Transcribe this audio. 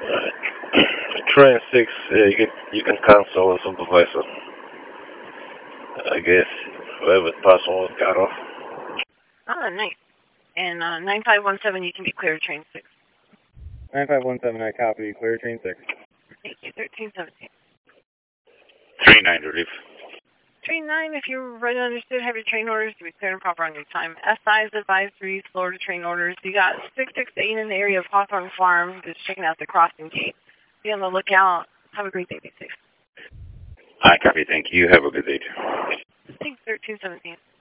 Train 6, you can cancel a supervisor. I guess whoever passed on got off. Oh, nice. And 9517, you can be clear train 6. 9517, I copy. Clear train 6. Thank you. 1317. Train 9 relief. Train 9, if you're right understood, have your train orders to be clear and proper on your time. SI's advisories, Florida train orders. You got 668 in the area of Hawthorne Farm, just checking out the crossing gate. Be on the lookout. Have a great day. Be safe. I copy. Thank you. Have a good day. Thanks, 1317.